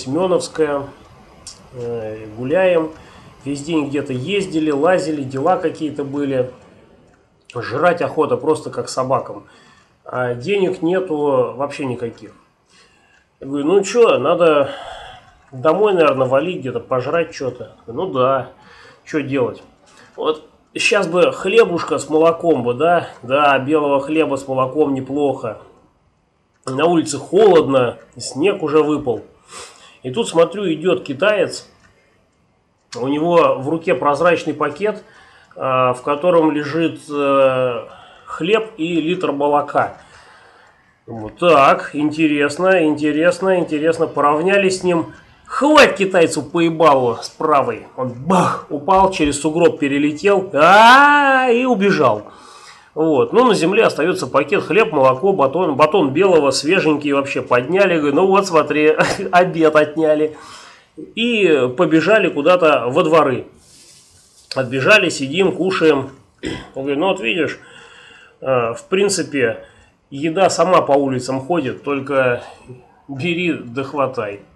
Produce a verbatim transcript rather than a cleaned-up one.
Семеновская. Гуляем. Весь день где-то ездили, лазили, дела какие-то были. Жрать охота просто как собакам. А денег нету вообще никаких. Я говорю, ну что, надо домой, наверное, валить где-то, пожрать что-то. Ну да, что делать? Вот сейчас бы хлебушка с молоком бы, да? Да, белого хлеба с молоком неплохо. На улице холодно, снег уже выпал. И тут, смотрю, идет китаец. У него в руке прозрачный пакет, в котором лежит хлеб и литр молока. Вот так, интересно, интересно, интересно. Поравнялись с ним. Хвать китайцу поебалу с правой. Он бах, упал, через сугроб перелетел, а, -а, -а и убежал. Вот. Ну, на земле остается пакет, хлеб, молоко, батон. Батон белого, свеженький вообще подняли. Говорю, ну вот, смотри, обед отняли. И побежали куда-то во дворы. Отбежали, сидим, кушаем. Я говорю, ну вот видишь, в принципе, еда сама по улицам ходит, только бери да хватай.